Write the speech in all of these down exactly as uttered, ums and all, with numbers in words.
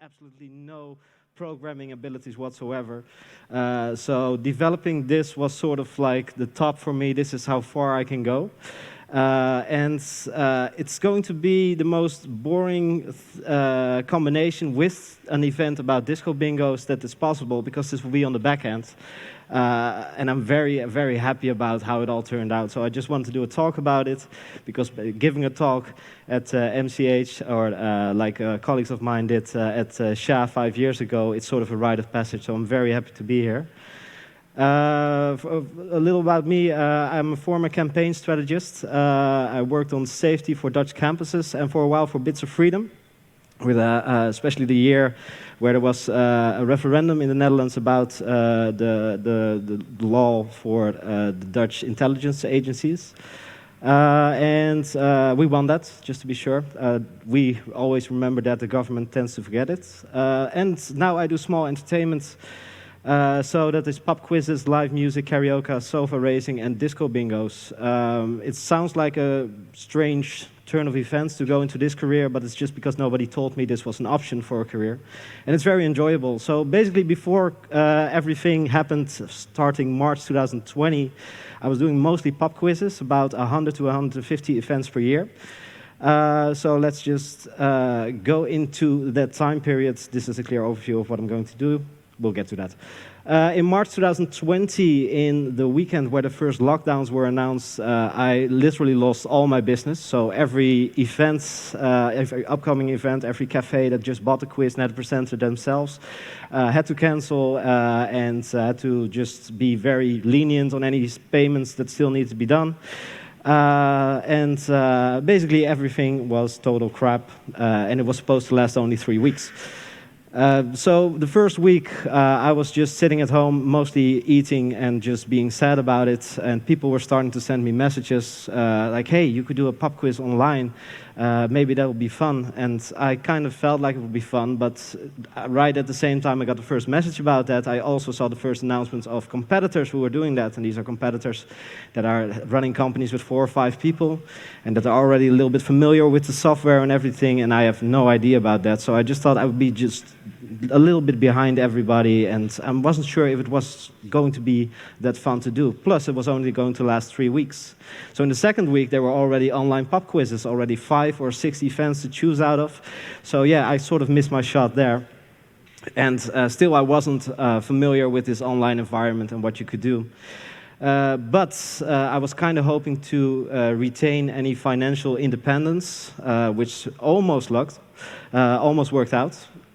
absolutely no programming abilities whatsoever. Uh, so developing this was sort of like the top for me. This is how far I can go. Uh, and uh, it's going to be the most boring uh, combination with an event about disco bingos that is possible, because this will be on the back end. Uh, and I'm very, very happy about how it all turned out. So I just wanted to do a talk about it, because giving a talk at uh, M C H, or uh, like uh, colleagues of mine did uh, at uh, S H A five years ago, it's sort of a rite of passage. So I'm very happy to be here. Uh, a little about me, uh, I'm a former campaign strategist. Uh, I worked on safety for Dutch campuses and for a while for Bits of Freedom, with uh, uh, especially the year where there was uh, a referendum in the Netherlands about uh, the, the, the law for uh, the Dutch intelligence agencies. Uh, and uh, we won that, just to be sure. Uh, we always remember that, the government tends to forget it. Uh, and now I do small entertainment. Uh, so that is pub quizzes, live music, karaoke, sofa racing, and disco bingos. Um, it sounds like a strange turn of events to go into this career, but it's just because nobody told me this was an option for a career. And it's very enjoyable. So basically, before uh, everything happened, starting March two thousand twenty, I was doing mostly pub quizzes, about one hundred to one hundred fifty events per year. Uh, so let's just uh, go into that time period. This is a clear overview of what I'm going to do. We'll get to that. Uh, in March two thousand twenty, in the weekend where the first lockdowns were announced, uh, I literally lost all my business. So every event, uh, every upcoming event, every cafe that just bought the quiz and had presented themselves uh, had to cancel uh, and uh, had to just be very lenient on any payments that still need to be done. Uh, and uh, basically everything was total crap, uh, and it was supposed to last only three weeks. Uh, so the first week, uh, I was just sitting at home, mostly eating and just being sad about it. And people were starting to send me messages uh, like, hey, you could do a pub quiz online. Uh, maybe that would be fun. And I kind of felt like it would be fun, but right at the same time I got the first message about that, I also saw the first announcements of competitors who were doing that. And these are competitors that are running companies with four or five people and that are already a little bit familiar with the software and everything, and I have no idea about that. So I just thought I would be just a little bit behind everybody, and I wasn't sure if it was going to be that fun to do. Plus, it was only going to last three weeks. So in the second week, there were already online pub quizzes, already five or six events to choose out of. So yeah, I sort of missed my shot there. And uh, still, I wasn't uh, familiar with this online environment and what you could do. Uh, but uh, I was kind of hoping to uh, retain any financial independence, uh, which almost lucked, uh, almost worked out.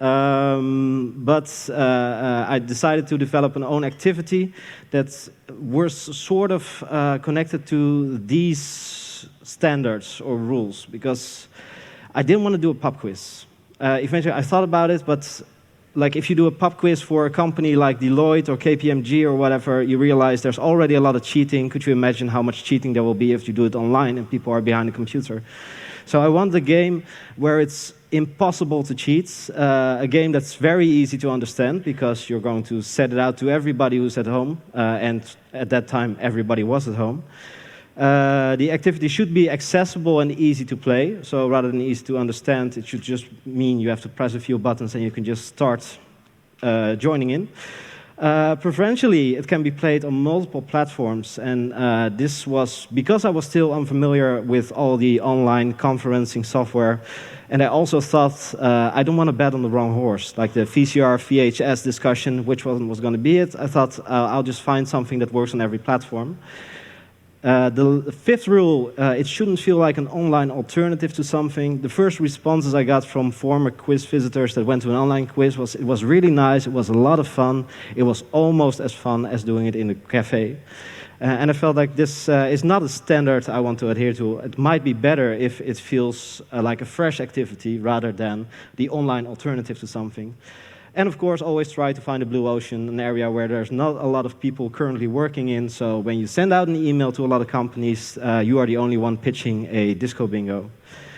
Um, but uh, uh, I decided to develop an own activity that was sort of uh, connected to these standards or rules, because I didn't want to do a pub quiz. Uh, eventually, I thought about it, but like if you do a pub quiz for a company like Deloitte or K P M G or whatever, you realize there's already a lot of cheating. Could you imagine how much cheating there will be if you do it online and people are behind the computer? So I want a game where it's impossible to cheat, uh, a game that's very easy to understand, because you're going to set it out to everybody who's at home, uh, and at that time everybody was at home. Uh, the activity should be accessible and easy to play, so rather than easy to understand, it should just mean you have to press a few buttons and you can just start uh, joining in. Uh, preferentially, it can be played on multiple platforms, and uh, this was because I was still unfamiliar with all the online conferencing software, and I also thought uh, I don't want to bet on the wrong horse, like the V C R, V H S discussion, which one was going to be it. I thought uh, I'll just find something that works on every platform. Uh, the fifth rule, uh, it shouldn't feel like an online alternative to something. The first responses I got from former quiz visitors that went to an online quiz was, it was really nice, it was a lot of fun, it was almost as fun as doing it in a cafe. Uh, and I felt like this uh, is not a standard I want to adhere to. It might be better if it feels uh, like a fresh activity rather than the online alternative to something. And of course, always try to find a blue ocean, an area where there's not a lot of people currently working in. So when you send out an email to a lot of companies, uh, you are the only one pitching a disco bingo.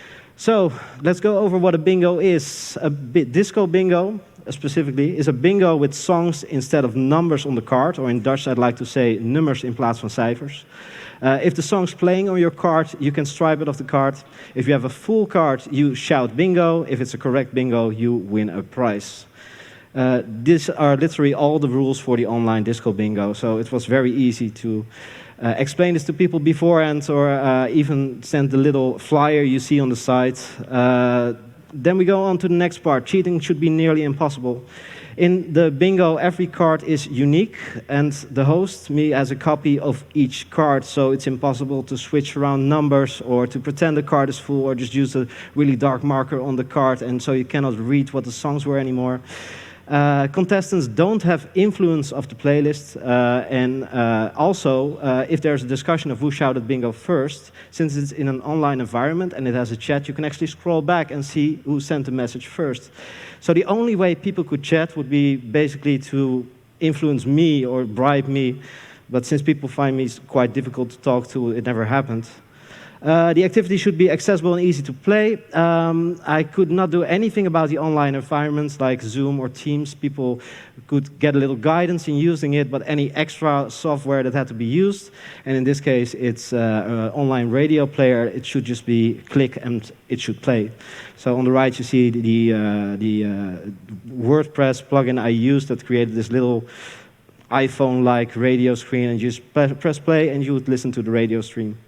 So let's go over what a bingo is. A disco bingo, uh, specifically, is a bingo with songs instead of numbers on the card, or in Dutch I'd like to say nummers in plaats van cijfers. Uh, if the song's playing on your card, you can stripe it off the card. If you have a full card, you shout bingo. If it's a correct bingo, you win a prize. Uh, these are literally all the rules for the online disco bingo, so it was very easy to uh, explain this to people beforehand, or uh, even send the little flyer you see on the side. Uh, then we go on to the next part. Cheating should be nearly impossible. In the bingo, every card is unique, and the host, me, has a copy of each card, so it's impossible to switch around numbers or to pretend the card is full or just use a really dark marker on the card, and so you cannot read what the songs were anymore. Uh, contestants don't have influence of the playlist, uh, and uh, also, uh, if there's a discussion of who shouted bingo first, since it's in an online environment and it has a chat, you can actually scroll back and see who sent the message first. So the only way people could chat would be basically to influence me or bribe me, but since people find me quite difficult to talk to, it never happened. Uh, the activity should be accessible and easy to play. Um, I could not do anything about the online environments like Zoom or Teams. People could get a little guidance in using it, but any extra software that had to be used, and in this case it's uh, an online radio player, it should just be click and it should play. So on the right you see the, uh, the uh, WordPress plugin I used that created this little iPhone-like radio screen, and you just press play and you would listen to the radio stream.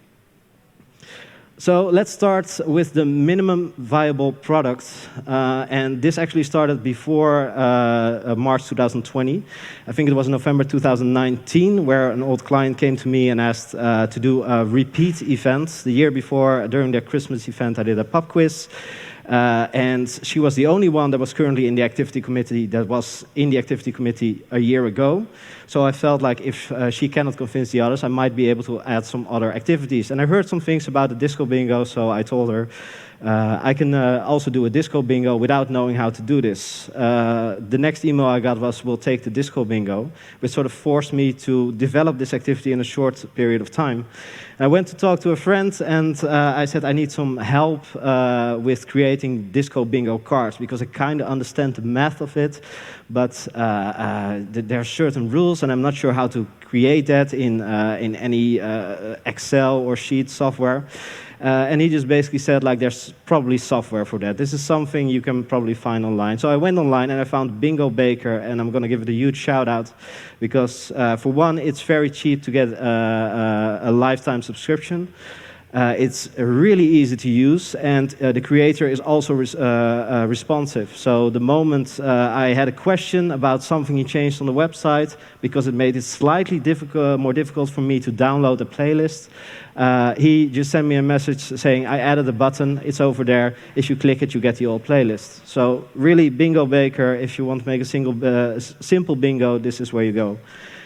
So let's start with the minimum viable product, uh, and this actually started before uh, March two thousand twenty. I think it was November two thousand nineteen, where an old client came to me and asked uh, to do a repeat event. The year before, during their Christmas event, I did a pub quiz. Uh, and she was the only one that was currently in the activity committee that was in the activity committee a year ago. So I felt like if uh, she cannot convince the others, I might be able to add some other activities. And I heard some things about the disco bingo, so I told her, uh, I can uh, also do a disco bingo without knowing how to do this. Uh, the next email I got was, we'll take the disco bingo, which sort of forced me to develop this activity in a short period of time. I went to talk to a friend, and uh, I said I need some help uh, with creating disco bingo cards, because I kind of understand the math of it, but uh, uh, th there are certain rules, and I'm not sure how to create that in, uh, in any uh, Excel or Sheet software. Uh, and he just basically said, like, there's probably software for that. This is something you can probably find online. So I went online and I found Bingo Baker, and I'm going to give it a huge shout out, because uh, for one, it's very cheap to get uh, uh, a lifetime subscription. Uh, it's really easy to use, and uh, the creator is also res uh, uh, responsive. So the moment uh, I had a question about something he changed on the website, because it made it slightly difficult, more difficult for me to download a playlist, uh, he just sent me a message saying, I added a button, it's over there, if you click it, you get the old playlist. So really, Bingo Baker, if you want to make a single, uh, simple bingo, this is where you go.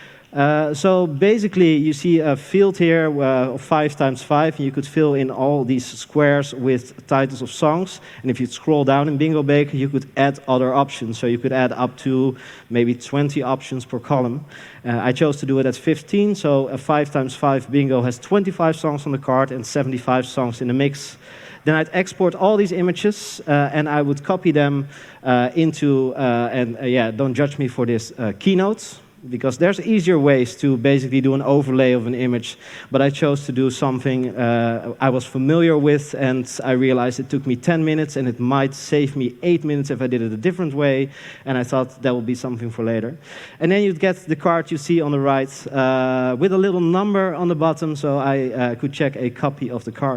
Uh, so basically, you see a field here uh, of five times five, and you could fill in all these squares with titles of songs. And if you scroll down in Bingo Baker, you could add other options. So you could add up to maybe twenty options per column. Uh, I chose to do it at fifteen, so a five times five bingo has twenty-five songs on the card and seventy-five songs in the mix. Then I'd export all these images, uh, and I would copy them uh, into, uh, and uh, yeah, don't judge me for this, uh, Keynote, because there's easier ways to basically do an overlay of an image, but I chose to do something uh, I was familiar with, and I realized it took me ten minutes, and it might save me eight minutes if I did it a different way, and I thought that would be something for later. And then you'd get the card you see on the right uh, with a little number on the bottom, so I uh, could check a copy of the card.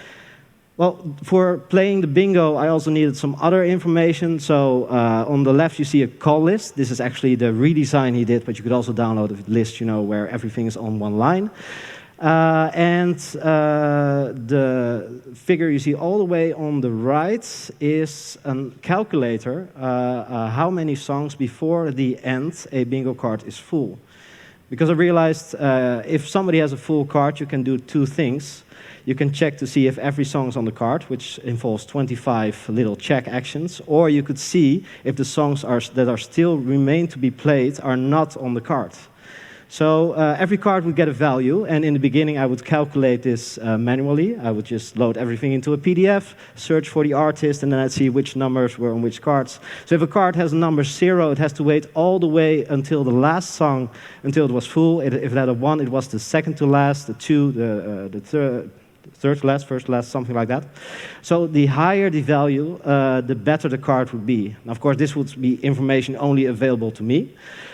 Well, for playing the bingo, I also needed some other information. So uh, on the left, you see a call list. This is actually the redesign he did, but you could also download a list, you know, where everything is on one line. Uh, and uh, the figure you see all the way on the right is a calculator, uh, uh, how many songs before the end a bingo card is full. Because I realized uh, if somebody has a full card, you can do two things. You can check to see if every song is on the card, which involves twenty-five little check actions, or you could see if the songs are, that are still remain to be played are not on the card. So uh, every card would get a value, and in the beginning I would calculate this uh, manually. I would just load everything into a P D F, search for the artist, and then I'd see which numbers were on which cards. So if a card has a number zero, it has to wait all the way until the last song, until it was full. It, if it had a one, it was the second to last, the two, the, uh, the third, third to last, first to last, something like that. So the higher the value, uh, the better the card would be. Now, of course, this would be information only available to me.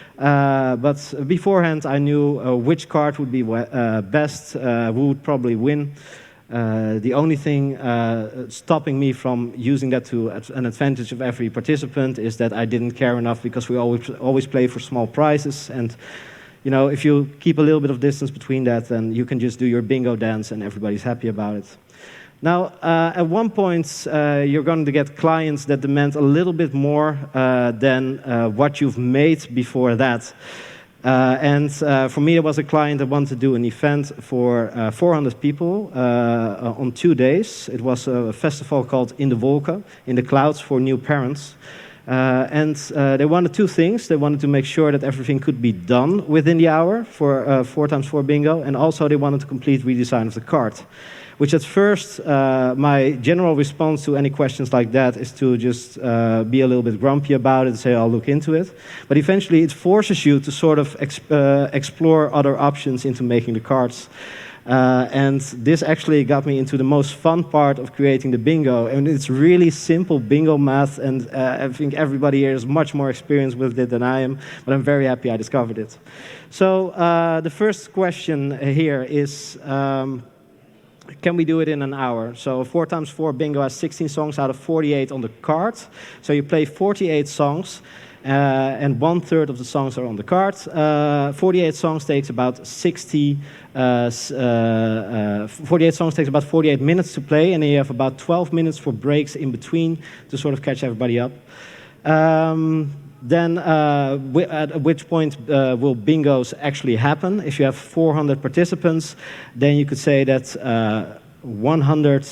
Uh, but beforehand, I knew uh, which card would be uh, best, uh, who would probably win. Uh, the only thing uh, stopping me from using that to an advantage of every participant is that I didn't care enough, because we always always play for small prizes. And you know, if you keep a little bit of distance between that, then you can just do your bingo dance and everybody's happy about it. Now, uh, at one point, uh, you're going to get clients that demand a little bit more uh, than uh, what you've made before that. Uh, and uh, for me, there was a client that wanted to do an event for uh, four hundred people uh, on two days. It was a festival called In de Wolken, in the clouds, for new parents. Uh, and uh, they wanted two things. They wanted to make sure that everything could be done within the hour for uh, four times four bingo, and also they wanted a complete redesign of the card. Which at first, uh, my general response to any questions like that is to just uh, be a little bit grumpy about it and say, I'll look into it. But eventually it forces you to sort of exp uh, explore other options into making the cards. Uh, and this actually got me into the most fun part of creating the bingo. And it's really simple bingo math, and uh, I think everybody here is much more experienced with it than I am, but I'm very happy I discovered it. So uh, the first question here is, um, can we do it in an hour? So four times four bingo has sixteen songs out of forty-eight on the card. So you play forty-eight songs, uh, and one third of the songs are on the card. Uh, forty-eight songs takes about sixty. Uh, uh, uh, forty-eight songs takes about forty-eight minutes to play, and then you have about twelve minutes for breaks in between to sort of catch everybody up. Um, Then, uh, at which point uh, will bingos actually happen? If you have four hundred participants, then you could say that uh, one hundred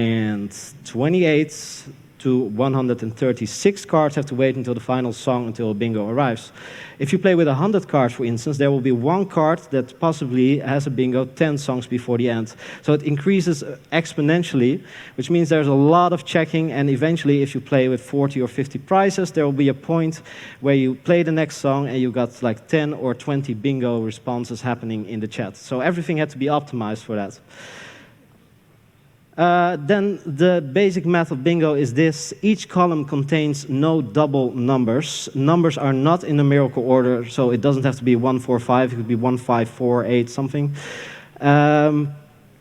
twenty-eight to one hundred thirty-six cards have to wait until the final song, until a bingo arrives. If you play with one hundred cards, for instance, there will be one card that possibly has a bingo ten songs before the end. So it increases exponentially, which means there's a lot of checking, and eventually if you play with forty or fifty prizes, there will be a point where you play the next song and you got like ten or twenty bingo responses happening in the chat. So everything had to be optimized for that. Uh, then the basic math of bingo is this. Each column contains no double numbers. Numbers are not in numerical order, so it doesn't have to be one, four, five. It could be one, five, four, eight, something. Um,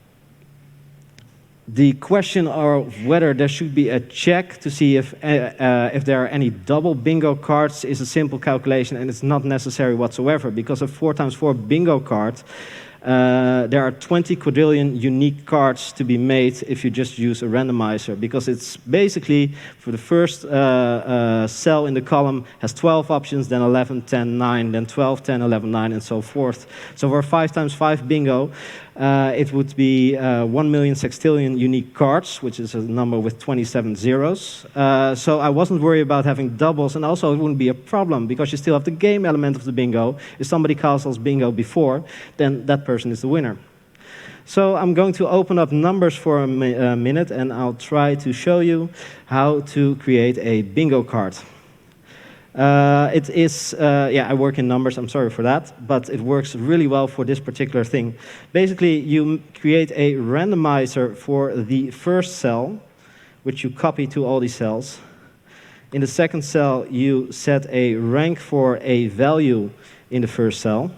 the question of whether there should be a check to see if, uh, uh, if there are any double bingo cards is a simple calculation, and it's not necessary whatsoever, because a four times four bingo card, Uh, there are twenty quadrillion unique cards to be made if you just use a randomizer, because it's basically for the first uh, uh, cell in the column has twelve options, then eleven, ten, nine, then twelve, ten, eleven, nine, and so forth. So for five times five bingo, uh, it would be uh, one million sextillion unique cards, which is a number with twenty-seven zeros. Uh, so I wasn't worried about having doubles, and also it wouldn't be a problem, because you still have the game element of the bingo. If somebody castles bingo before, then that person is the winner. So I'm going to open up numbers for a, mi a minute, and I'll try to show you how to create a bingo card. Uh, it is, uh, yeah, I work in numbers, I'm sorry for that, but it works really well for this particular thing. Basically, you create a randomizer for the first cell, which you copy to all these cells. In the second cell, you set a rank for a value in the first cell.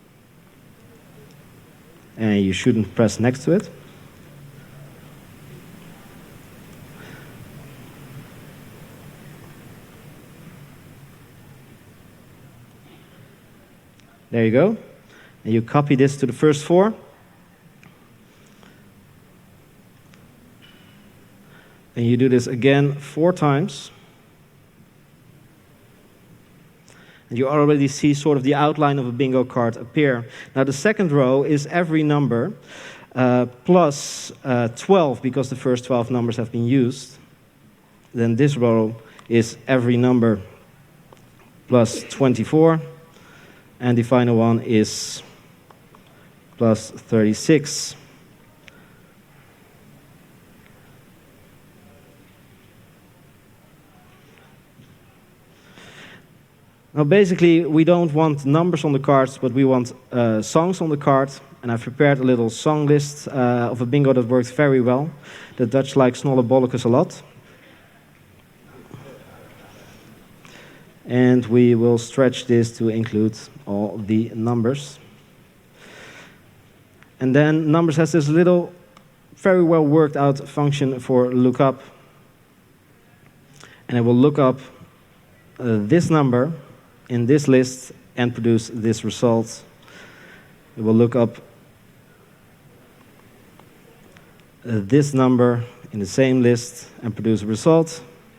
And you shouldn't press next to it. There you go. And you copy this to the first four. And you do this again four times. And you already see sort of the outline of a bingo card appear. Now the second row is every number uh, plus uh, twelve, because the first twelve numbers have been used. Then this row is every number plus twenty-four. And the final one is plus thirty-six. Now, basically, we don't want numbers on the cards, but we want uh, songs on the card. And I've prepared a little song list uh, of a bingo that works very well. The Dutch like Snolle Bolletjes a lot. And we will stretch this to include all the numbers. And then numbers has this little, very well worked out function for lookup. And it will look up uh, this number in this list and produce this result. It will look up uh, this number in the same list and produce a result.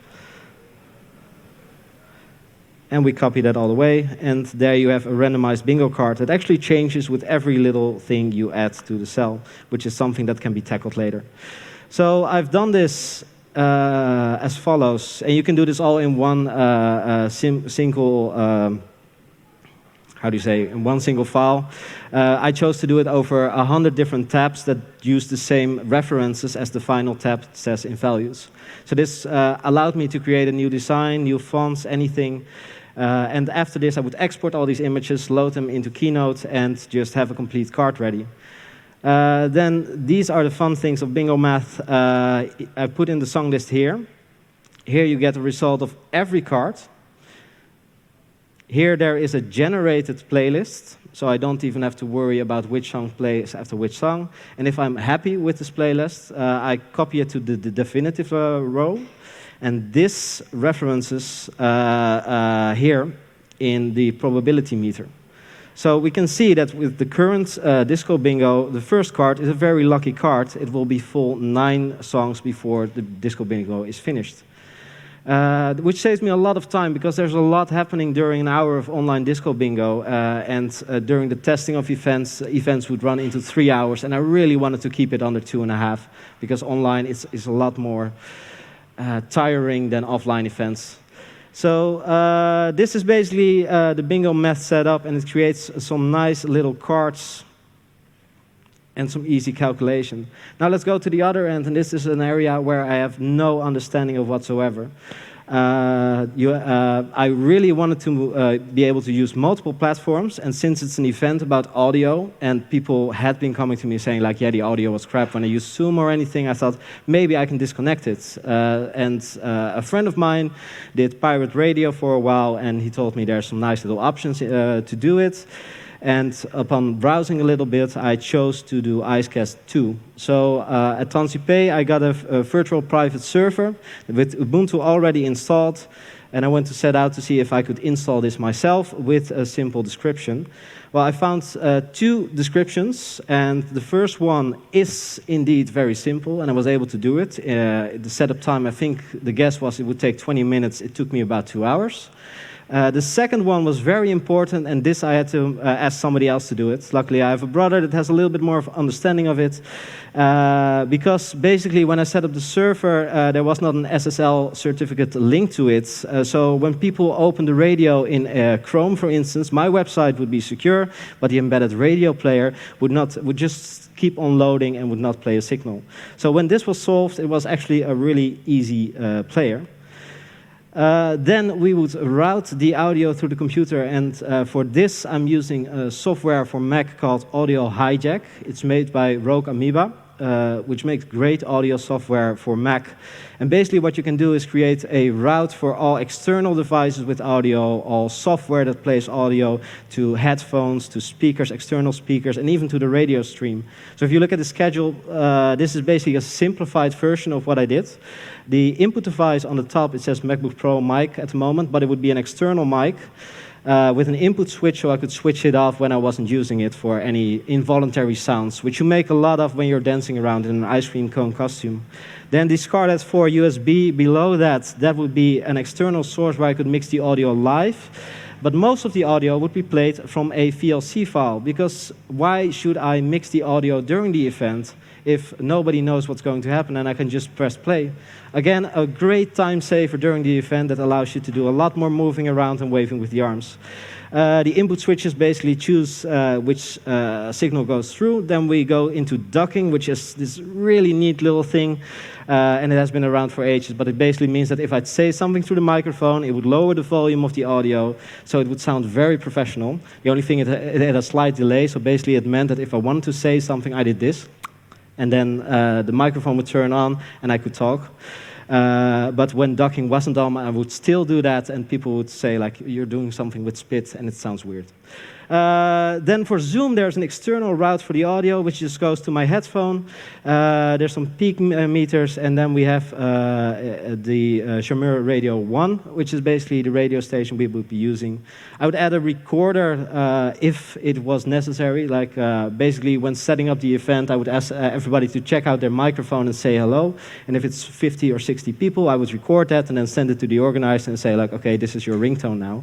And we copy that all the way, and there you have a randomized bingo card that actually changes with every little thing you add to the cell, which is something that can be tackled later. So I've done this uh, as follows, and you can do this all in one uh, uh, sim single, um, how do you say, in one single file. Uh, I chose to do it over a hundred different tabs that use the same references as the final tab says in values. So this uh, allowed me to create a new design, new fonts, anything. Uh, and after this, I would export all these images, load them into Keynote, and just have a complete card ready. Uh, then these are the fun things of Bingo Math. Uh, I put in the song list here. Here you get the result of every card. Here there is a generated playlist, so I don't even have to worry about which song plays after which song. And if I'm happy with this playlist, uh, I copy it to the, the definitive uh, row. And this references uh, uh, here in the probability meter. So we can see that with the current uh, Disco Bingo, the first card is a very lucky card. It will be full nine songs before the Disco Bingo is finished. Uh, which saves me a lot of time, because there's a lot happening during an hour of online Disco Bingo, uh, and uh, during the testing of events, events would run into three hours, and I really wanted to keep it under two and a half, because online is, is a lot more uh, tiring than offline events. So uh, this is basically uh, the Bingo Math setup, and it creates some nice little cards and some easy calculation. Now let's go to the other end, and this is an area where I have no understanding of whatsoever. Uh, you, uh, I really wanted to uh, be able to use multiple platforms, and since it's an event about audio, and people had been coming to me saying like, yeah, the audio was crap when I used Zoom or anything, I thought maybe I can disconnect it. Uh, and uh, a friend of mine did pirate radio for a while, and he told me there's some nice little options uh, to do it. And upon browsing a little bit, I chose to do Icecast two. So uh, at Transipay, I got a, a virtual private server with Ubuntu already installed. And I went to set out to see if I could install this myself with a simple description. Well, I found uh, two descriptions, and the first one is indeed very simple, and I was able to do it. Uh, the setup time, I think the guess was it would take twenty minutes. It took me about two hours. Uh, the second one was very important, and this I had to uh, ask somebody else to do it. Luckily, I have a brother that has a little bit more of understanding of it, uh, because basically when I set up the server, uh, there was not an S S L certificate linked to it. Uh, so when people open the radio in uh, Chrome, for instance, my website would be secure, but the embedded radio player would not would just keep on loading and would not play a signal. So when this was solved, it was actually a really easy uh, player. Uh, then we would route the audio through the computer, and uh, for this I'm using a software for Mac called Audio Hijack. It's made by Rogue Amoeba, uh, which makes great audio software for Mac. And basically what you can do is create a route for all external devices with audio, all software that plays audio, to headphones, to speakers, external speakers, and even to the radio stream. So if you look at the schedule, uh, this is basically a simplified version of what I did. The input device on the top, it says MacBook Pro mic at the moment, but it would be an external mic uh, with an input switch, so I could switch it off when I wasn't using it for any involuntary sounds, which you make a lot of when you're dancing around in an ice cream cone costume. Then discard that for U S B. Below that, that would be an external source where I could mix the audio live. But most of the audio would be played from a V L C file, because why should I mix the audio during the event if nobody knows what's going to happen and I can just press play. Again, a great time saver during the event that allows you to do a lot more moving around and waving with the arms. Uh, the input switches basically choose uh, which uh, signal goes through. Then we go into ducking, which is this really neat little thing. Uh, and it has been around for ages, but it basically means that if I'd say something through the microphone, it would lower the volume of the audio, so it would sound very professional. The only thing, it, it had a slight delay, so basically it meant that if I wanted to say something, I did this. And then uh, the microphone would turn on, and I could talk. Uh, but when ducking wasn't on, I would still do that, and people would say, like, you're doing something with spit, and it sounds weird. Uh, then for Zoom, there's an external route for the audio, which just goes to my headphone. Uh, there's some peak meters, and then we have uh, the uh, Shamir Radio one, which is basically the radio station we would be using. I would add a recorder uh, if it was necessary. Like uh, basically, when setting up the event, I would ask uh, everybody to check out their microphone and say hello. And if it's fifty or sixty people, I would record that and then send it to the organizer and say, like, okay, this is your ringtone now.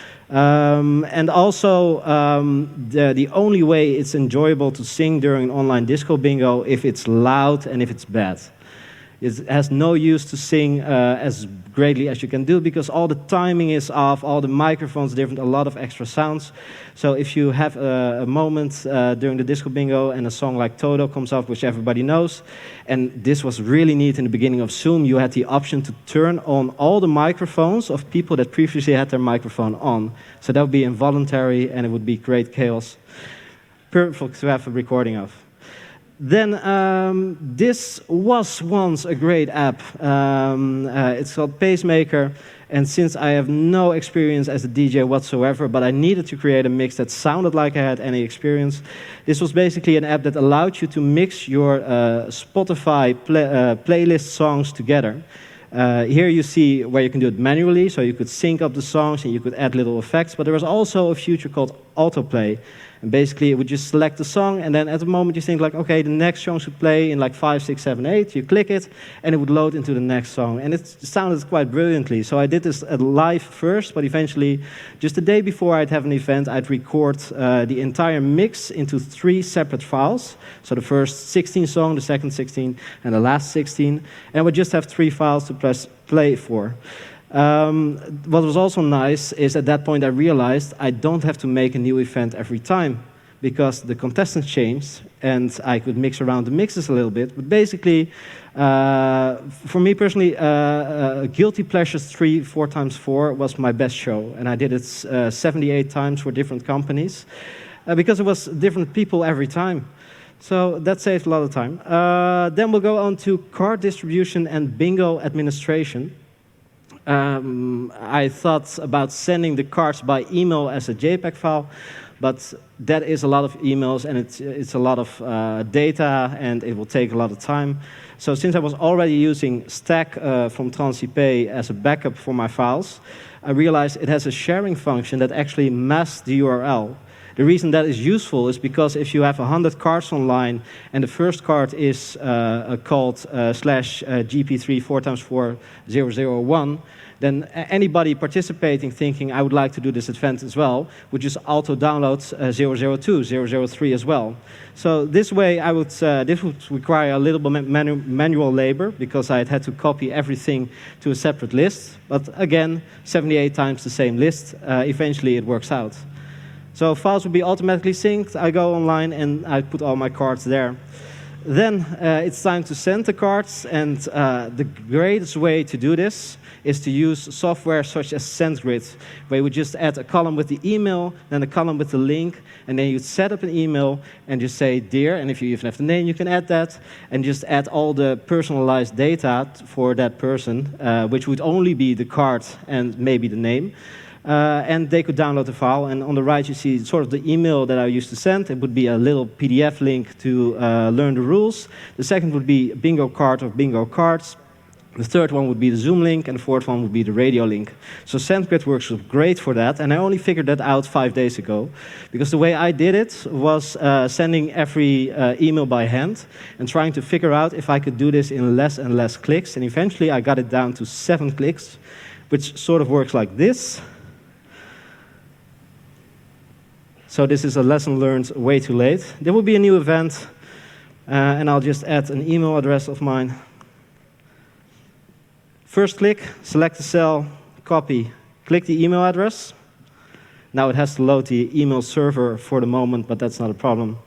Um, and also, um, the, the only way it's enjoyable to sing during online disco bingo if it's loud and if it's bad. It has no use to sing uh, as greatly as you can do because all the timing is off, all the microphones are different, a lot of extra sounds. So if you have a, a moment uh, during the disco bingo and a song like Toto comes up, which everybody knows, and this was really neat in the beginning of Zoom, you had the option to turn on all the microphones of people that previously had their microphone on. So that would be involuntary and it would be great chaos. Perfect to have a recording of. Then um, this was once a great app. Um, uh, it's called Pacemaker, and since I have no experience as a D J whatsoever, but I needed to create a mix that sounded like I had any experience, this was basically an app that allowed you to mix your uh, Spotify play, uh, playlist songs together. Uh, here you see where you can do it manually, so you could sync up the songs and you could add little effects, but there was also a feature called autoplay. And basically, it would just select the song, and then at the moment you think, like, okay, the next song should play in like five, six, seven, eight. You click it, and it would load into the next song. And it sounded quite brilliantly. So I did this at live first, but eventually, just the day before I'd have an event, I'd record uh, the entire mix into three separate files. So the first sixteen songs, the second sixteen, and the last sixteen. And I would just have three files to press play for. Um, what was also nice is at that point I realized I don't have to make a new event every time because the contestants changed and I could mix around the mixes a little bit. But basically, uh, for me personally, uh, uh, Guilty Pleasures three, four times four was my best show. And I did it uh, seventy-eight times for different companies uh, because it was different people every time. So that saved a lot of time. Uh, then we'll go on to card distribution and bingo administration. Um, I thought about sending the cards by email as a JPEG file, but that is a lot of emails and it's, it's a lot of uh, data and it will take a lot of time. So since I was already using Stack uh, from Transipay as a backup for my files, I realized it has a sharing function that actually masks the U R L. The reason that is useful is because if you have one hundred cards online and the first card is uh, called uh, slash uh, G P three four times four zero zero one, then anybody participating thinking I would like to do this event as well would just auto-download uh, zero zero two, zero zero three as well. So this way, I would uh, this would require a little bit manu manual labor because I had to copy everything to a separate list. But again, seventy-eight times the same list. Uh, eventually, it works out. So files will be automatically synced. I go online and I put all my cards there. Then uh, it's time to send the cards, and uh, the greatest way to do this is to use software such as SendGrid, where you would just add a column with the email, then a column with the link, and then you set up an email and just say dear, and if you even have the name, you can add that, and just add all the personalized data for that person, uh, which would only be the card and maybe the name. Uh, and they could download the file. And on the right, you see sort of the email that I used to send. It would be a little P D F link to uh, learn the rules. The second would be a bingo card or bingo cards. The third one would be the Zoom link, and the fourth one would be the radio link. So SendGrid works great for that, and I only figured that out five days ago, because the way I did it was uh, sending every uh, email by hand and trying to figure out if I could do this in less and less clicks, and eventually I got it down to seven clicks, which sort of works like this. So this is a lesson learned way too late. There will be a new event. Uh, and I'll just add an email address of mine. First click, select the cell, copy, click the email address. Now it has to load the email server for the moment, but that's not a problem.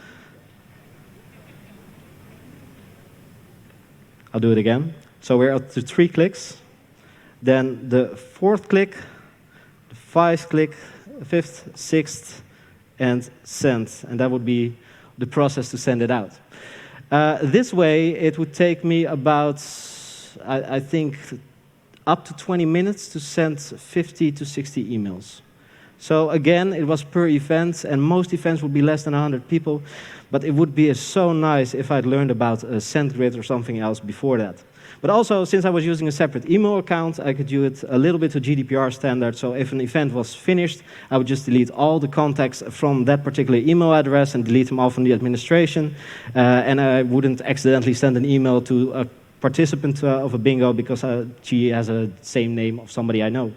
I'll do it again. So we're up to three clicks. Then the fourth click, the fifth click, fifth, sixth, and send. And that would be the process to send it out. Uh, this way, it would take me about, I, I think, up to twenty minutes to send fifty to sixty emails. So again, it was per event, and most events would be less than one hundred people. But it would be so nice if I'd learned about a SendGrid or something else before that. But also, since I was using a separate email account, I could do it a little bit to G D P R standard. So if an event was finished, I would just delete all the contacts from that particular email address and delete them all from the administration. Uh, and I wouldn't accidentally send an email to a participant uh, of a bingo because uh, she has a same name of somebody I know.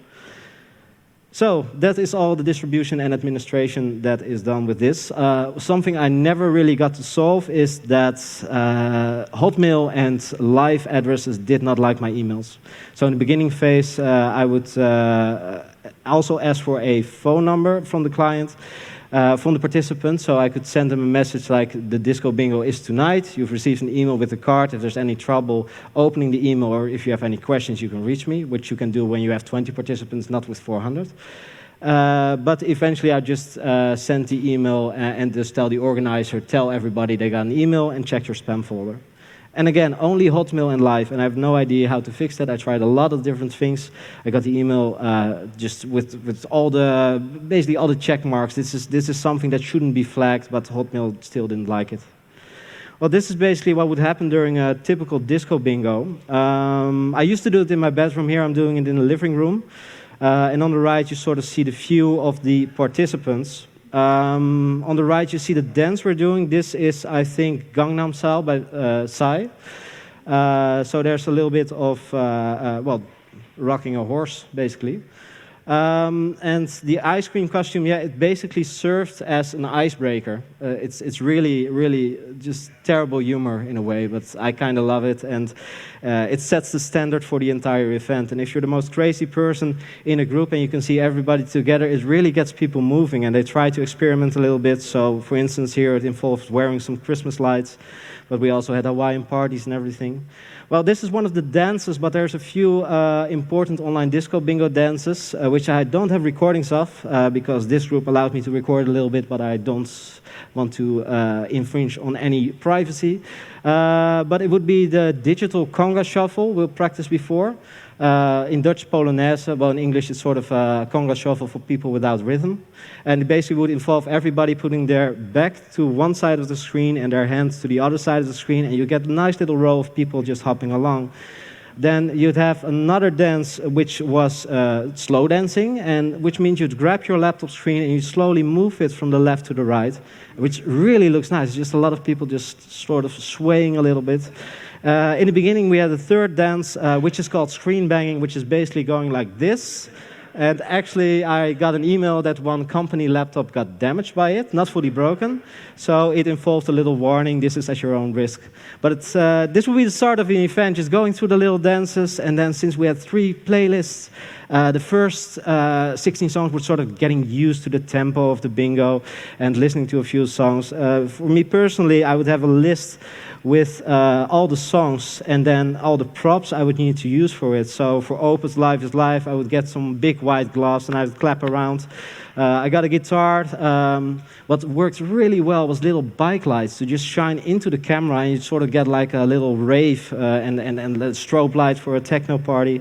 So that is all the distribution and administration that is done with this. Uh, something I never really got to solve is that uh, Hotmail and live addresses did not like my emails. So in the beginning phase, uh, I would uh, also ask for a phone number from the client, uh, from the participant, so I could send them a message like, the disco bingo is tonight, you've received an email with a card, if there's any trouble opening the email or if you have any questions, you can reach me, which you can do when you have twenty participants, not with four hundred. Uh, but eventually I just uh, sent the email and, and just tell the organizer, tell everybody they got an email and check your spam folder. And again, only Hotmail and Live, and I have no idea how to fix that. I tried a lot of different things. I got the email uh, just with, with all the, basically all the check marks. This is, this is something that shouldn't be flagged, but Hotmail still didn't like it. Well, this is basically what would happen during a typical disco bingo. Um, I used to do it in my bedroom. Here I'm doing it in the living room. Uh, and on the right, you sort of see the view of the participants. Um, on the right, you see the dance we're doing. This is, I think, Gangnam Style by uh, Psy. Uh, so there's a little bit of, uh, uh, well, rocking a horse, basically. Um, and the ice cream costume, yeah, it basically served as an icebreaker. Uh, it's, it's really, really just terrible humor in a way, but I kind of love it. And uh, it sets the standard for the entire event. And if you're the most crazy person in a group and you can see everybody together, it really gets people moving. And they try to experiment a little bit. So, for instance, here it involved wearing some Christmas lights, but we also had Hawaiian parties and everything. Well, this is one of the dances, but there's a few uh, important online disco bingo dances, uh, which I don't have recordings of, uh, because this group allowed me to record a little bit, but I don't want to uh, infringe on any privacy. Uh, but it would be the digital conga shuffle we'll practice before. Uh, in Dutch, Polonaise, well, in English, it's sort of a conga shuffle for people without rhythm. And it basically would involve everybody putting their back to one side of the screen and their hands to the other side of the screen, and you get a nice little row of people just hopping along. Then you'd have another dance which was uh, slow dancing, and which means you'd grab your laptop screen and you slowly move it from the left to the right, which really looks nice. It's just a lot of people just sort of swaying a little bit. Uh, in the beginning, we had a third dance, uh, which is called screen banging, which is basically going like this. And actually, I got an email that one company laptop got damaged by it, not fully broken. So it involved a little warning, this is at your own risk. But it's, uh, this will be the start of an event, just going through the little dances. And then since we had three playlists, uh, the first uh, sixteen songs were sort of getting used to the tempo of the bingo and listening to a few songs. Uh, for me personally, I would have a list with uh, all the songs and then all the props I would need to use for it. So for Opus Live is Live, I would get some big white gloves and I would clap around. Uh, I got a guitar. Um, what worked really well was little bike lights to just shine into the camera and you sort of get like a little rave uh, and, and, and a strobe light for a techno party.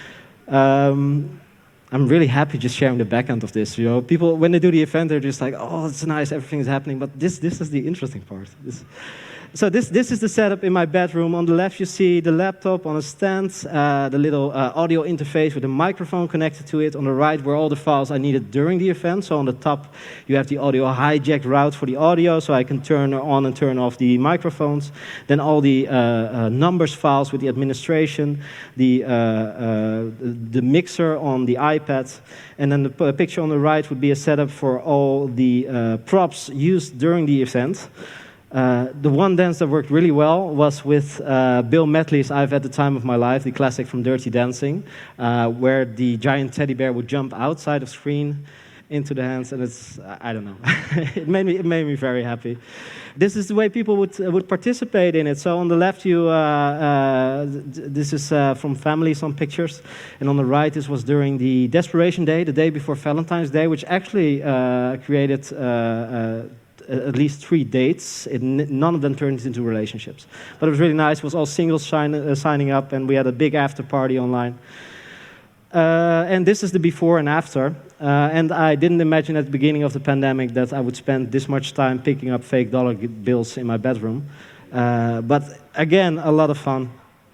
Um, I'm really happy just sharing the back end of this. You know, people, when they do the event, they're just like, oh, it's nice, everything is happening. But this, this is the interesting part. This, So this, this is the setup in my bedroom. On the left, you see the laptop on a stand, uh, the little uh, audio interface with a microphone connected to it. On the right were all the files I needed during the event. So on the top, you have the audio hijack route for the audio, so I can turn on and turn off the microphones. Then all the uh, uh, numbers files with the administration, the, uh, uh, the mixer on the iPad. And then the picture on the right would be a setup for all the uh, props used during the event. Uh, the one dance that worked really well was with uh, Bill Medley's I've Had the Time of My Life, the classic from Dirty Dancing, uh, where the giant teddy bear would jump outside of screen into the hands, and it's, I don't know, it made me, it made me very happy. This is the way people would, uh, would participate in it. So on the left, you, uh, uh, this is uh, from family, some pictures, and on the right, this was during the Desperation Day, the day before Valentine's Day, which actually uh, created uh, uh, at least three dates. It, none of them turned into relationships. But it was really nice. It was all singles sign, uh, signing up, and we had a big after party online. Uh, and this is the before and after. Uh, and I didn't imagine at the beginning of the pandemic that I would spend this much time picking up fake dollar bills in my bedroom. Uh, but again, a lot of fun.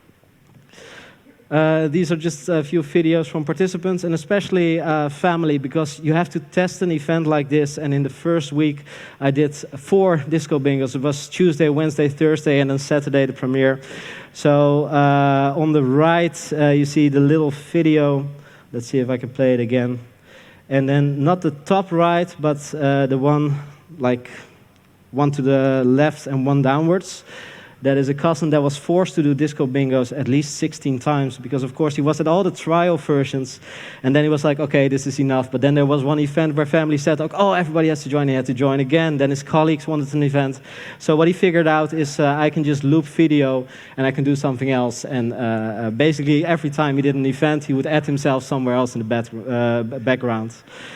Uh, these are just a few videos from participants, and especially uh, family, because you have to test an event like this. And in the first week, I did four disco bingos. It was Tuesday, Wednesday, Thursday, and then Saturday, the premiere. So uh, on the right, uh, you see the little video. Let's see if I can play it again. And then not the top right, but uh, the one, like, one to the left and one downwards. That is a cousin that was forced to do disco bingos at least sixteen times, because of course he was at all the trial versions, and then he was like, okay, this is enough. But then there was one event where family said, oh, everybody has to join, he had to join again. Then his colleagues wanted an event. So what he figured out is uh, I can just loop video and I can do something else. And uh, uh, basically every time he did an event, he would add himself somewhere else in the back, uh, background.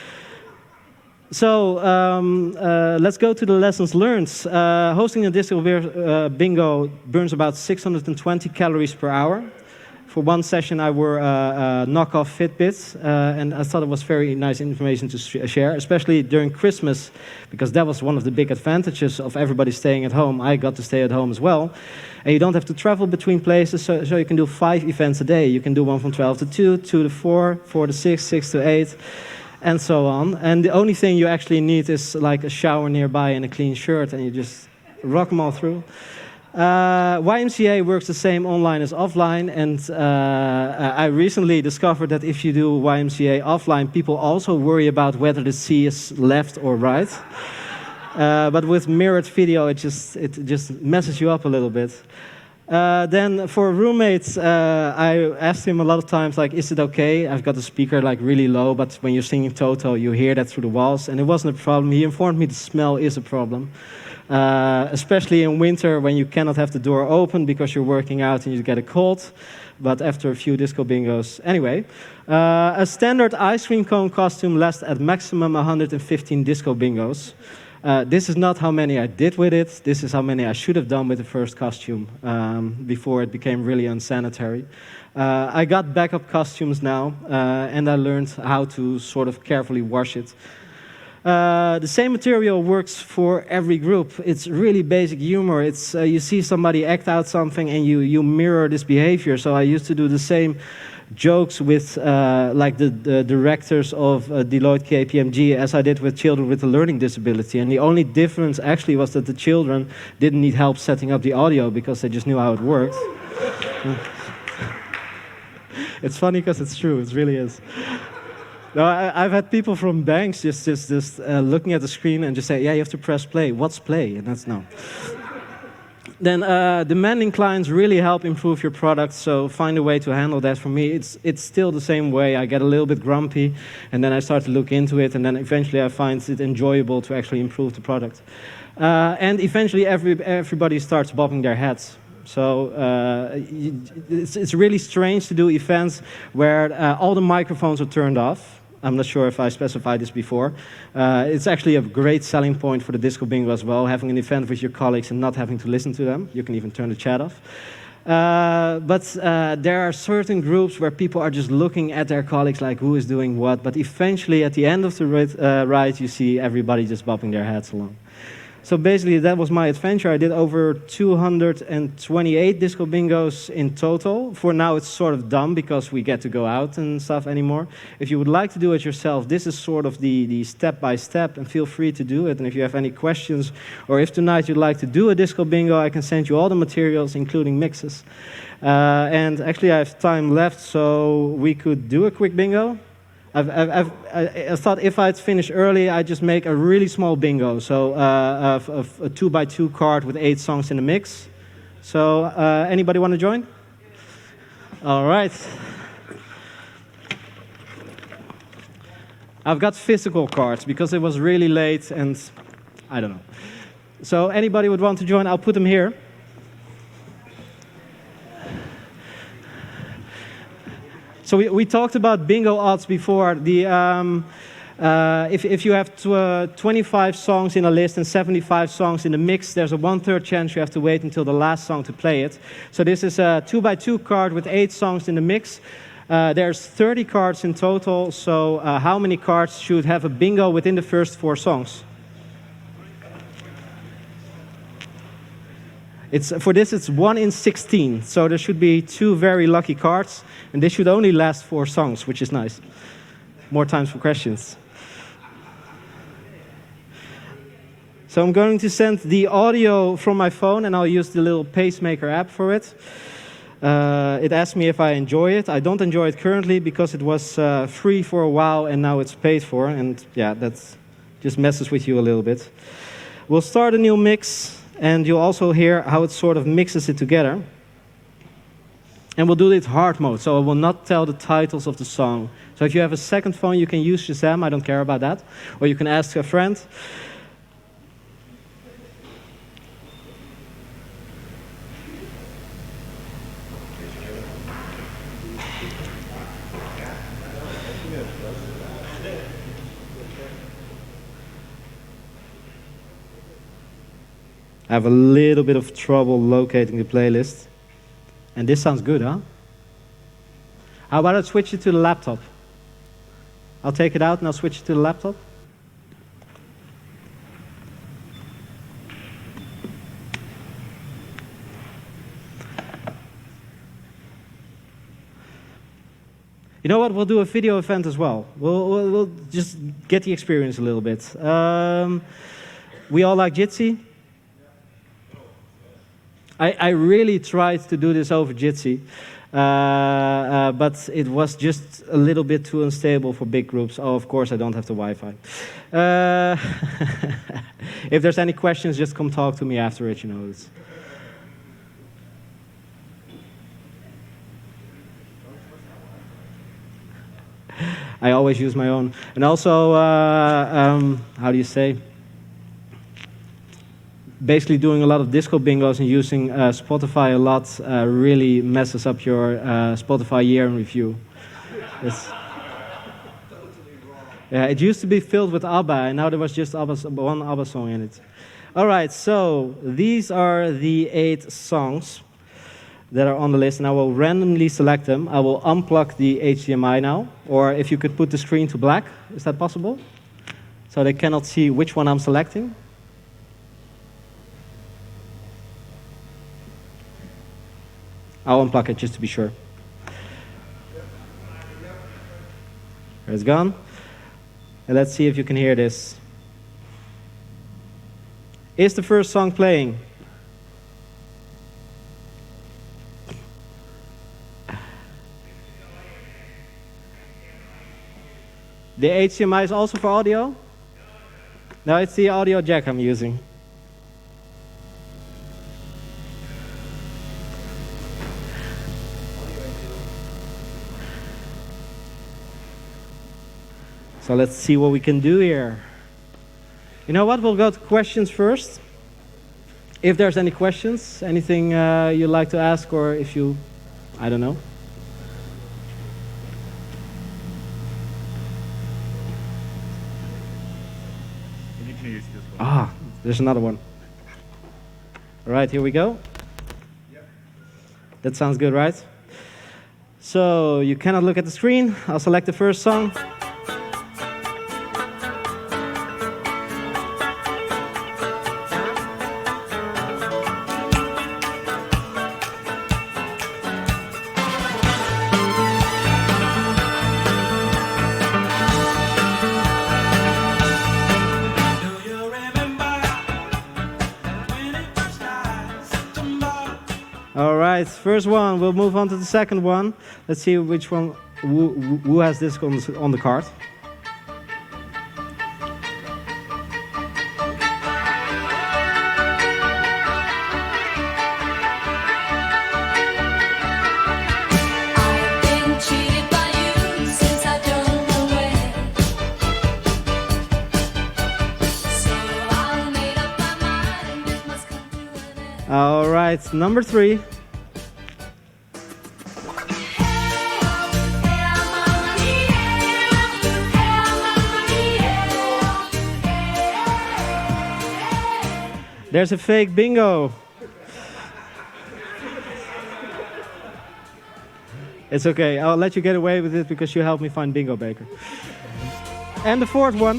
So um, uh, let's go to the lessons learned. Uh, hosting a disco uh, bingo burns about six hundred twenty calories per hour. For one session, I wore a, a knockoff Fitbit, uh, and I thought it was very nice information to share, especially during Christmas, because that was one of the big advantages of everybody staying at home. I got to stay at home as well. And you don't have to travel between places, so, so you can do five events a day. You can do one from twelve to two, two to four, four to six, six to eight. And so on. And the only thing you actually need is like a shower nearby and a clean shirt, and you just rock them all through. Uh, Y M C A works the same online as offline, and uh, I recently discovered that if you do Y M C A offline, people also worry about whether the C is left or right. Uh, but with mirrored video, it just, it just messes you up a little bit. Uh, then for roommates, uh, I asked him a lot of times, like, is it okay? I've got the speaker like really low, but when you're singing Toto, you hear that through the walls, and it wasn't a problem. He informed me the smell is a problem, uh, especially in winter when you cannot have the door open because you're working out and you get a cold. But after a few disco bingos, anyway, uh, a standard ice cream cone costume lasts at maximum one hundred fifteen disco bingos. Uh, this is not how many I did with it. This is how many I should have done with the first costume um, before it became really unsanitary. Uh, I got backup costumes now, uh, and I learned how to sort of carefully wash it. Uh, the same material works for every group. It's really basic humor. It's uh, you see somebody act out something and you, you mirror this behavior. So I used to do the same jokes with uh, like the, the directors of uh, Deloitte K P M G as I did with children with a learning disability. And the only difference actually was that the children didn't need help setting up the audio because they just knew how it worked. It's funny because it's true, it really is. No, I, I've had people from banks just, just, just uh, looking at the screen and just say, yeah, you have to press play. What's play? And that's no. Then uh, demanding clients really help improve your product, so find a way to handle that. For me, it's, it's still the same way. I get a little bit grumpy, and then I start to look into it, and then eventually I find it enjoyable to actually improve the product. Uh, and eventually every, everybody starts bobbing their heads. So uh, it's, it's really strange to do events where uh, all the microphones are turned off. I'm not sure if I specified this before. Uh, it's actually a great selling point for the Disco Bingo as well, having an event with your colleagues and not having to listen to them. You can even turn the chat off. Uh, but uh, there are certain groups where people are just looking at their colleagues like who is doing what, but eventually at the end of the ride, uh, ride you see everybody just bobbing their heads along. So basically, that was my adventure. I did over two hundred twenty-eight disco bingos in total. For now, it's sort of done because we get to go out and stuff anymore. If you would like to do it yourself, this is sort of the, the step-by-step, and feel free to do it. And if you have any questions, or if tonight you'd like to do a disco bingo, I can send you all the materials, including mixes. Uh, and actually, I have time left, so we could do a quick bingo. I've, I've, I've, I I thought if I'd finish early, I'd just make a really small bingo. So uh, of, of a two by two card with eight songs in the mix. So uh, anybody want to join? All right. I've got physical cards because it was really late and I don't know. So anybody would want to join, I'll put them here. So we, we talked about bingo odds before. The, um, uh, if, if you have tw uh, twenty-five songs in a list and seventy-five songs in the mix, there's a one-third chance you have to wait until the last song to play it. So this is a two by two card with eight songs in the mix. Uh, there's thirty cards in total, so uh, how many cards should have a bingo within the first four songs? It's, for this, it's one in sixteen, so there should be two very lucky cards, and this should only last four songs, which is nice. More times for questions. So I'm going to send the audio from my phone, and I'll use the little Pacemaker app for it. Uh, it asks me if I enjoy it. I don't enjoy it currently because it was uh, free for a while and now it's paid for. And yeah, that just messes with you a little bit. We'll start a new mix and you'll also hear how it sort of mixes it together. And we'll do it hard mode, so I will not tell the titles of the song. So if you have a second phone, you can use Shazam. I don't care about that. Or you can ask a friend. I have a little bit of trouble locating the playlist. And this sounds good, huh? How about I switch it to the laptop? I'll take it out and I'll switch it to the laptop. You know what? We'll do a video event as well. We'll, we'll, we'll just get the experience a little bit. Um, we all like Jitsi. I, I really tried to do this over Jitsi, uh, uh, but it was just a little bit too unstable for big groups. Oh, of course, I don't have the Wi-Fi. Uh, if there's any questions, just come talk to me after it, you know. It's I always use my own. And also, uh, um, how do you say? Basically doing a lot of disco bingos and using uh, Spotify a lot uh, really messes up your uh, Spotify year in review. It's, yeah, it used to be filled with ABBA, and now there was just ABBA, one ABBA song in it. All right, so these are the eight songs that are on the list, and I will randomly select them. I will unplug the H D M I now, or if you could put the screen to black, is that possible? So they cannot see which one I'm selecting. I'll unplug it just to be sure. There it's gone. And let's see if you can hear this. Is the first song playing? The H D M I is also for audio? No, it's the audio jack I'm using. So let's see what we can do here. You know what? We'll go to questions first. If there's any questions, anything uh, you'd like to ask, or if you, I don't know. You can use this one. Ah, there's another one. All right, here we go. Yep. That sounds good, right? So you cannot look at the screen. I'll select the first song. All right, first one. We'll move on to the second one. Let's see which one. who, who has this on, on the card? I've been cheated by you since I don't know where. So I made up my mind it must come to an end. All right, number three. There's a fake bingo. It's okay, I'll let you get away with it because you helped me find Bingo Baker. And the fourth one.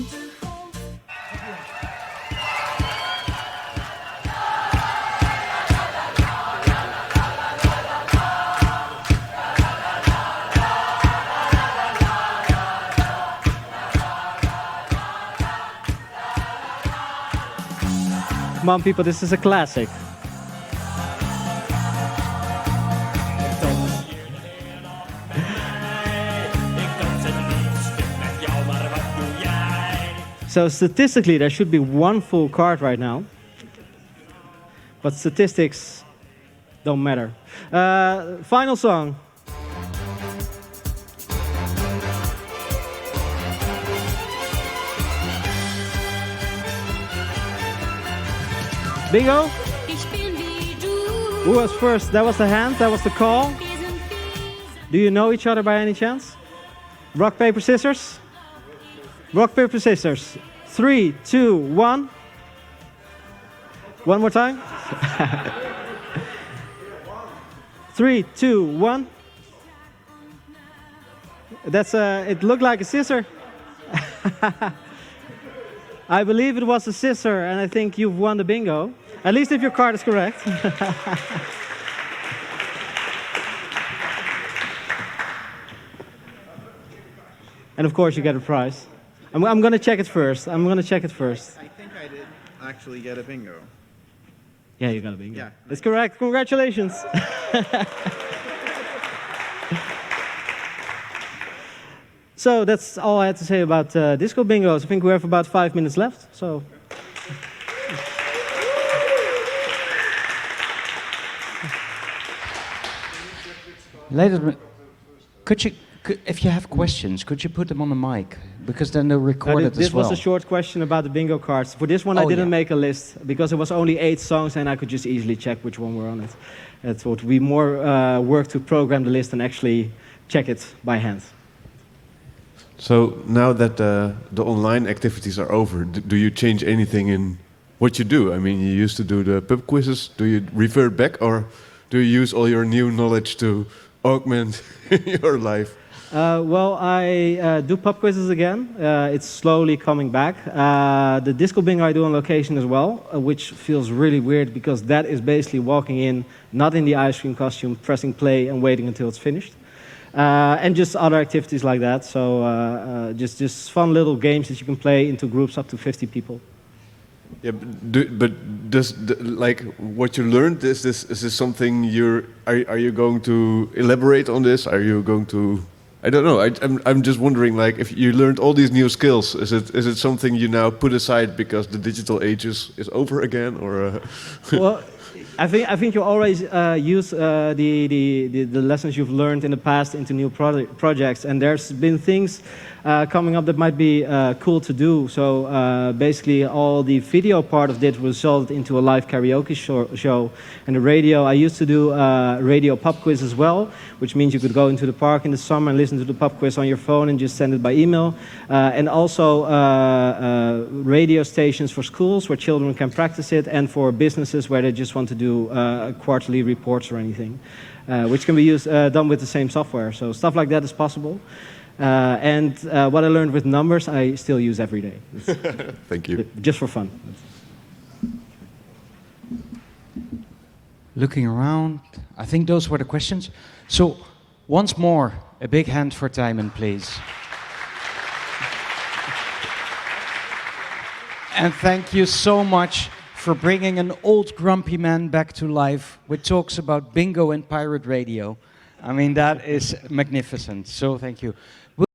Come on, people, this is a classic. So statistically, there should be one full card right now. But statistics don't matter. Uh, final song. Bingo? Ich bin wie du. Who was first? That was the hand, that was the call. Do you know each other by any chance? Rock, paper, scissors? Rock, paper, scissors. Three, two, one. One more time. Three, two, one. That's a, it looked like a scissor. I believe it was a scissor, and I think you've won the bingo. At least if your card is correct. And of course you get a prize. I'm, I'm gonna check it first. I'm gonna check it first. I think I did actually get a bingo. Yeah, you got a bingo. Yeah. That's correct. Congratulations. So that's all I had to say about uh, disco bingos. I think we have about five minutes left. So. Ladies and gentlemen, could you, could, if you have questions, could you put them on the mic? Because then they'll Uh, record thi- it this as well. was a short question about the bingo cards. For this one, I Oh, didn't yeah. make a list because it was only eight songs, and I could just easily check which one were on it. It would be more uh, work to program the list and actually check it by hand. So now that uh, the online activities are over, d- do you change anything in what you do? I mean, you used to do the pub quizzes. Do you revert back, or do you use all your new knowledge to augment your life? Uh, well, I uh, do pub quizzes again. Uh, it's slowly coming back. Uh, the disco bingo I do on location as well, uh, which feels really weird because that is basically walking in, not in the ice cream costume, pressing play and waiting until it's finished. Uh, and just other activities like that. So uh, uh, just just fun little games that you can play into groups up to fifty people. Yeah, but, do, but does the, like what you learned? Is this is this something you're? Are are you going to elaborate on this? Are you going to? I don't know. I, I'm I'm just wondering, like, if you learned all these new skills, is it is it something you now put aside because the digital age is, is over again, or? Uh, Well, I think I think you always uh, use uh, the, the, the the lessons you've learned in the past into new proje- projects, and there's been things uh, coming up that might be uh, cool to do. So uh, basically, all the video part of it resulted into a live karaoke show, show. And the radio, I used to do uh, radio pub quiz as well, which means you could go into the park in the summer and listen to the pub quiz on your phone and just send it by email. Uh, and also uh, uh, radio stations for schools where children can practice it, and for businesses where they just want to do uh, quarterly reports or anything, uh, which can be used, uh, done with the same software. So stuff like that is possible. Uh, and uh, what I learned with numbers, I still use every day. It's Thank you. just for fun. Looking around, I think those were the questions. So, once more, a big hand for Tijmen, please. And thank you so much for bringing an old grumpy man back to life with talks about bingo and pirate radio. I mean, that is magnificent. So thank you.